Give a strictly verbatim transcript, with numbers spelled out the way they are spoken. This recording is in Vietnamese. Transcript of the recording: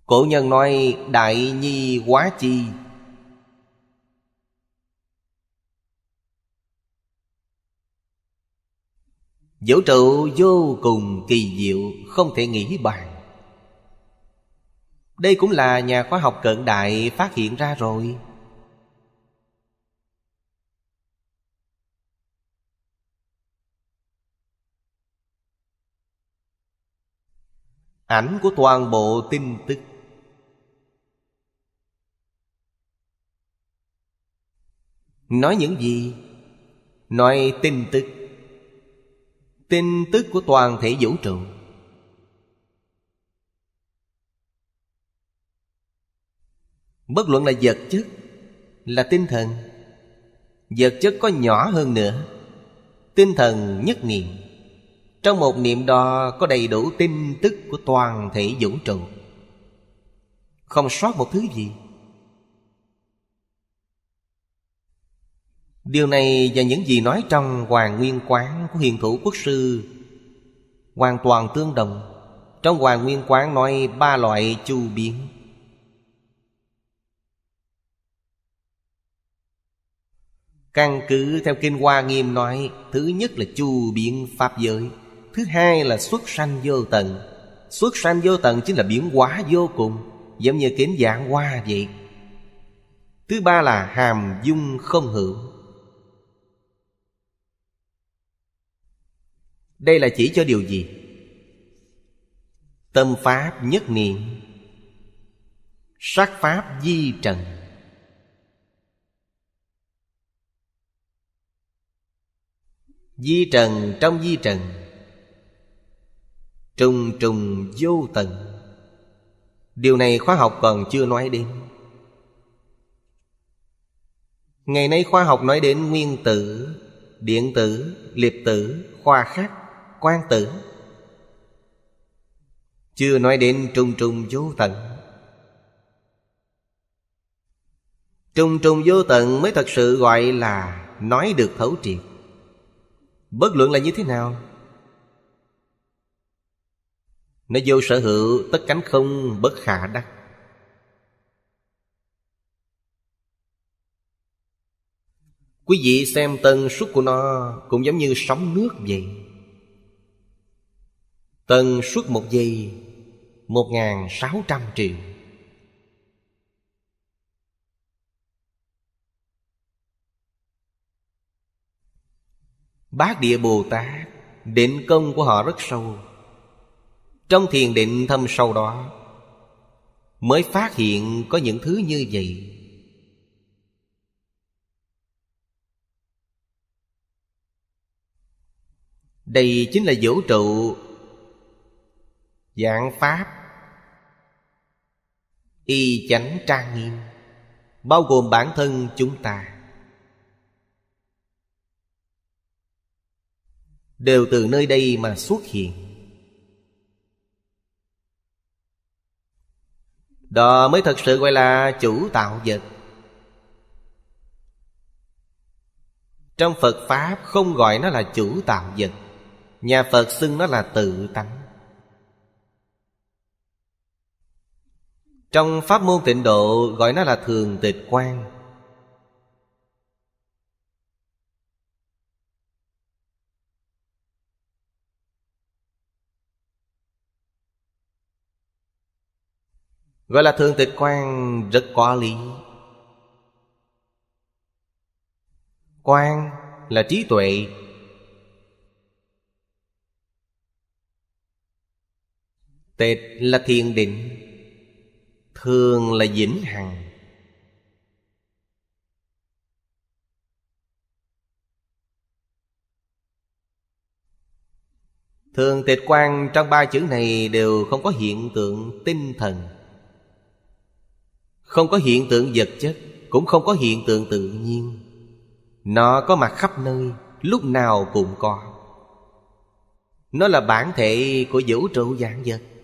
Cổ nhân nói đại nhi hóa chi. Vũ trụ vô cùng kỳ diệu, không thể nghĩ bàn. Đây cũng là nhà khoa học cận đại phát hiện ra rồi. Ảnh của toàn bộ tin tức. Nói những gì? Nói tin tức. Tin tức của toàn thể vũ trụ. Bất luận là vật chất, là tinh thần. Vật chất có nhỏ hơn nữa, tinh thần nhất niệm. Trong một niệm đó có đầy đủ tin tức của toàn thể vũ trụ, không sót một thứ gì. Điều này và những gì nói trong Hoàn Nguyên Quán của Hiền Thủ Quốc Sư hoàn toàn tương đồng. Trong Hoàn Nguyên Quán nói ba loại chu biến. Căn cứ theo Kinh Hoa Nghiêm nói, thứ nhất là chu biến pháp giới, thứ hai là xuất sanh vô tận. Xuất sanh vô tận chính là biến hóa vô cùng, giống như kính Giảng Hoa vậy. Thứ ba là hàm dung không hữu. Đây là chỉ cho điều gì? Tâm pháp nhất niệm, sắc pháp di trần. Di trần trong di trần, trùng trùng vô tận. Điều này khoa học còn chưa nói đến. Ngày nay khoa học nói đến nguyên tử, điện tử, liệt tử, khoa khắc, quang tử, chưa nói đến trùng trùng vô tận. Trùng trùng vô tận mới thật sự gọi là nói được thấu triệt. Bất luận là như thế nào, nó vô sở hữu, tất cánh không, bất khả đắc. Quý vị xem tần suất của nó cũng giống như sóng nước vậy. Tần suất một giây một ngàn sáu trăm triệu. Bát Địa Bồ Tát định công của họ rất sâu. Trong thiền định thâm sâu đó mới phát hiện có những thứ như vậy. Đây chính là vũ trụ dạng pháp y chánh trang nghiêm, bao gồm bản thân chúng ta, đều từ nơi đây mà xuất hiện. Đó mới thật sự gọi là chủ tạo vật. Trong Phật Pháp không gọi nó là chủ tạo vật, nhà Phật xưng nó là tự tánh. Trong pháp môn Tịnh Độ gọi nó là thường tịch quang. Gọi là thường tịch quang rất có lý. Quang là trí tuệ, tịch là thiền định, thường là vĩnh hằng. Thường tịch quang trong ba chữ này đều không có hiện tượng tinh thần, không có hiện tượng vật chất, cũng không có hiện tượng tự nhiên. Nó có mặt khắp nơi, lúc nào cũng có. Nó là bản thể của vũ trụ vạn vật.